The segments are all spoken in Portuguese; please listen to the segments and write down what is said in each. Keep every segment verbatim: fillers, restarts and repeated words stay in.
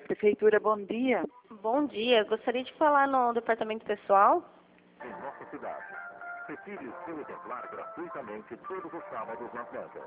Prefeitura, bom dia. Bom dia, gostaria de falar no departamento pessoal. Em nossa cidade, retire o seu exemplar gratuitamente todos os sábados nas bancas.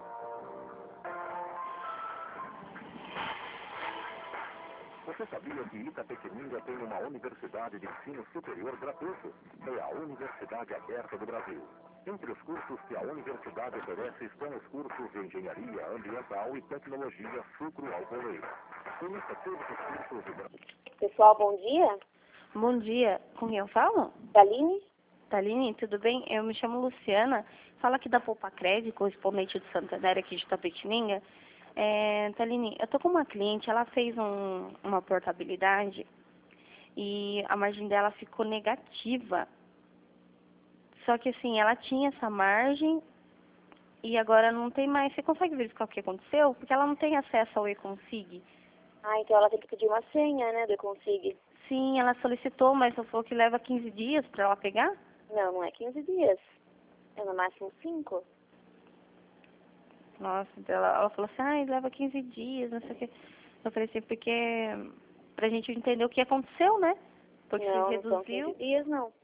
Você sabia que Itapetininga tem uma universidade de ensino superior gratuito? É a Universidade Aberta do Brasil. Entre os cursos que a universidade oferece estão os cursos de Engenharia Ambiental e Tecnologia Sucro-Alcooleira. Conheça todos os cursos de... Pessoal, bom dia. Bom dia, com quem eu falo? Taline? Taline, tudo bem? Eu me chamo Luciana, falo aqui da Poupa Crédito, correspondente do Santander aqui de Itapetininga. É, Taline, eu tô com uma cliente, ela fez um, uma portabilidade e a margem dela ficou negativa. Só que assim, ela tinha essa margem e agora não tem mais. Você consegue verificar o que aconteceu? Porque ela não tem acesso ao E-Consig. Ah, então ela tem que pedir uma senha, né, do Consig. Sim, ela solicitou, mas ela falou que leva quinze dias para ela pegar? Não, não é quinze dias. É no máximo cinco. Nossa, então ela, ela falou assim, ah, leva quinze dias, não sei o que. Eu falei assim, porque pra gente entender o que aconteceu, né? Porque Não, se não são reduziu. quinze dias, não.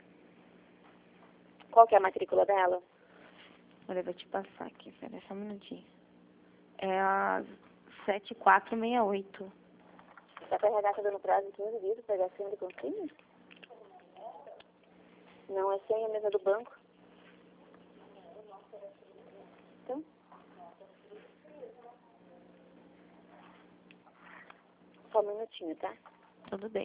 Qual que é a matrícula dela? Olha, eu vou te passar aqui, pera só um minutinho. É a sete quatro seis oito. Dá pra R H tá dando prazo de quinze dias pra pegar a senha do Consig? Não, é senha mesmo do banco. Então? Só um minutinho, tá? Tudo bem.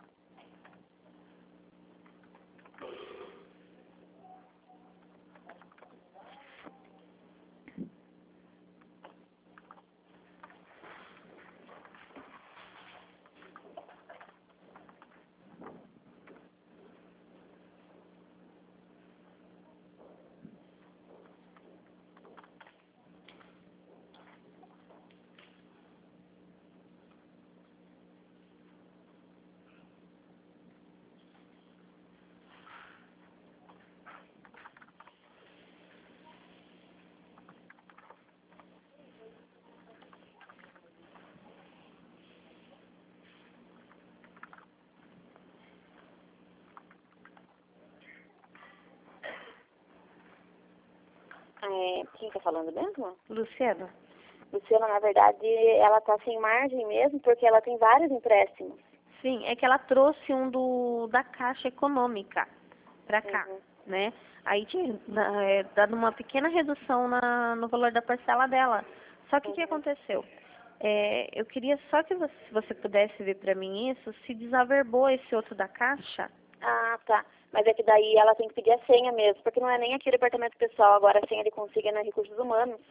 É, quem tá falando mesmo? Luciana? Luciana, na verdade, ela tá sem margem mesmo, porque ela tem vários empréstimos. Sim, é que ela trouxe um do da Caixa Econômica pra cá, Uhum. né? Aí tinha na- é, dado uma pequena redução na, no valor da parcela dela. Só que o que Uhum. aconteceu? É, eu queria só que você, se você pudesse ver pra mim isso, se desaverbou esse outro da Caixa. Ah, tá. Mas é que daí ela tem que pedir a senha mesmo, porque não é nem aqui o departamento pessoal, agora a senha ele consiga na recursos humanos.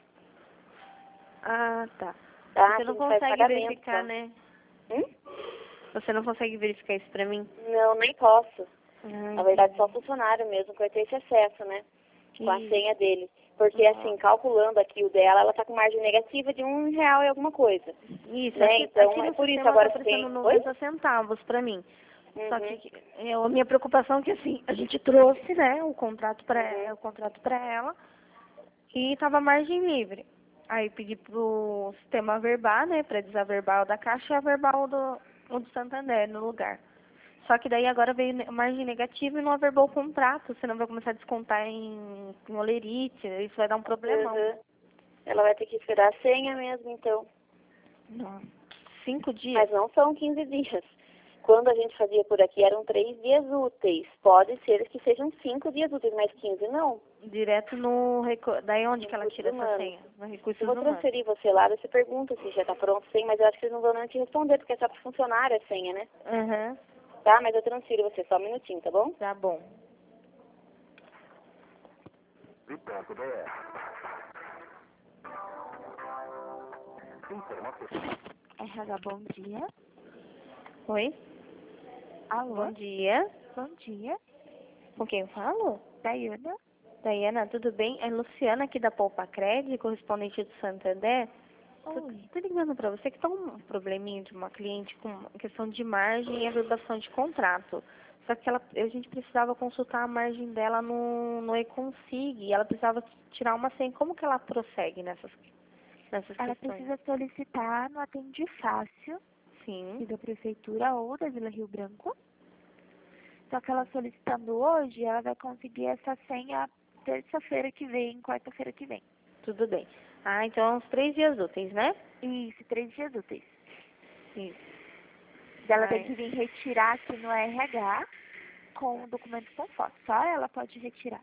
Ah, tá. Tá? Você A não gente faz consegue pagamento, verificar, tá? né? Hum? Você não consegue verificar isso pra mim? Não, nem posso. Ah, Na verdade, só entendi. funcionário mesmo que vai ter esse acesso, né? Com a E- senha dele. Porque, Ah. assim, calculando aqui o dela, ela tá com margem negativa de um real e alguma coisa. Isso, Né? aqui, Então, aqui é no por isso sistema agora tá se tem... aparecendo Oi? noventa centavos pra mim. Só Uhum. que eu, a minha preocupação é que assim, a gente trouxe, né, o contrato para Uhum. o contrato para ela e tava margem livre. Aí pedi pro sistema averbar, né, para desaverbar o da Caixa e averbar o do, o do Santander no lugar. Só que daí agora veio ne- margem negativa e não averbou o contrato, senão vai começar a descontar em, em olerite, isso vai dar um problemão. Uhum. Ela vai ter que esperar a senha mesmo, então. Nossa, cinco dias? Mas não são quinze dias. Quando a gente fazia por aqui eram três dias úteis. Pode ser que sejam cinco dias úteis, mas quinze não. Direto no... reco- Daí onde que ela Recursos tira essa humanos. senha? No Recursos Eu vou Humanos. transferir você lá, você pergunta se já está pronto sim, mas eu acho que eles não vão nem te responder, porque é só para funcionário a senha, né? Aham, Tá, mas eu transfiro você só um minutinho, tá bom? tá bom. Ponto B R. Informações. R H, bom dia. Oi? Alô? Bom dia. Bom dia. Com quem eu falo? Daiana? Daiana, tudo bem? É Luciana aqui da Poupa Crédito, correspondente do Santander. Tô, Oi. tô ligando pra você que tá um probleminha de uma cliente com questão de margem e averbação de contrato. Só que ela, a gente precisava consultar a margem dela no, no E-Consig e ela precisava tirar uma senha. Como que ela prossegue nessas, nessas Ela questões? precisa solicitar no Atende Fácil Sim. e da prefeitura ou da Vila Rio Branco. Só que ela solicitando hoje, ela vai conseguir essa senha terça-feira que vem, quarta-feira que vem. Tudo bem. Ah, então uns três dias úteis, né? Isso, três dias úteis. Isso. Ela Ai. tem que vir retirar aqui no R H com o documento com foto. Só ela pode retirar.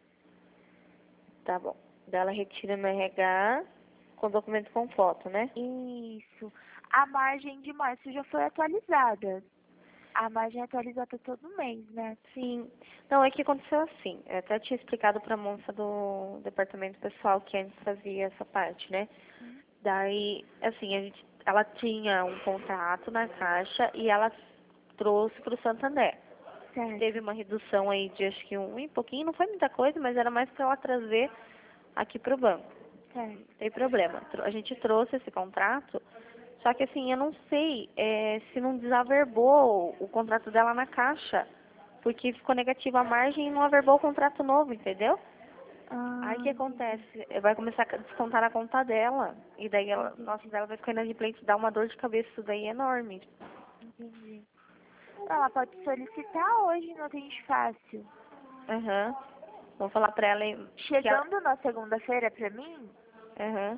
Tá bom. Daí ela retira no R H com documento com foto, né? Isso. A margem de março já foi atualizada. A margem é atualizada todo mês, né? Sim. Não, é que aconteceu assim. Eu até tinha explicado pra moça do departamento pessoal que antes fazia essa parte, né? Hum. Daí, assim, a gente, ela tinha um contrato na Caixa e ela trouxe pro Santander. Certo. Teve uma redução aí de acho que um e pouquinho, não foi muita coisa, mas era mais pra ela trazer aqui pro banco. Certo. Não tem problema. Tro- A gente trouxe esse contrato, só que assim, eu não sei é, se não desaverbou o contrato dela na Caixa, porque ficou negativa a margem e não averbou o contrato novo, entendeu? Ah, Aí o que acontece? Vai começar a descontar na conta dela, e daí ela, Entendi. nossa, dela vai ficar inadimplente, dá uma dor de cabeça, isso daí é enorme. entendi. Ela pode solicitar hoje no Atende Fácil. Aham. Vou falar pra ela em- que ela... Chegando na segunda-feira pra mim, Aham.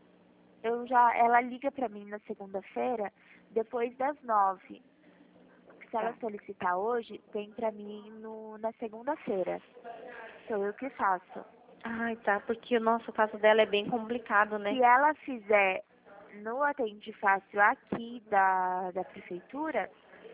eu já, ela liga pra mim na segunda-feira, depois das nove. Se ela Tá. solicitar hoje, vem pra mim no, na segunda-feira. Sou eu que faço. Ai, tá, porque o nosso caso dela é bem complicado, né? Se ela fizer no Atende Fácil aqui da, da prefeitura,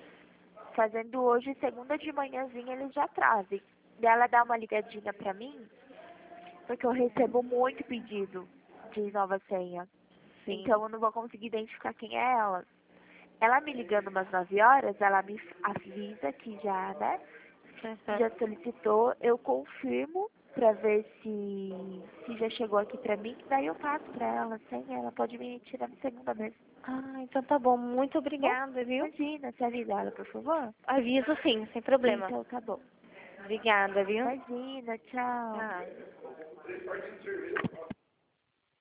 fazendo hoje, segunda de manhãzinha, eles já trazem. E ela dá uma ligadinha pra mim, porque eu recebo muito pedido de nova senha. Sim. Então eu não vou conseguir identificar quem é ela. Ela me ligando umas nove horas, ela me avisa que já, né, Aham. já solicitou, eu confirmo pra ver se, se já chegou aqui pra mim, daí eu passo pra ela, sem ela pode me tirar na segunda mesmo. Ah, então tá bom. Muito obrigada, viu? Imagina, você avisa ela, por favor? Aviso sim, sem problema. Então tá bom. Obrigada, viu? Imagina, tchau. Tchau.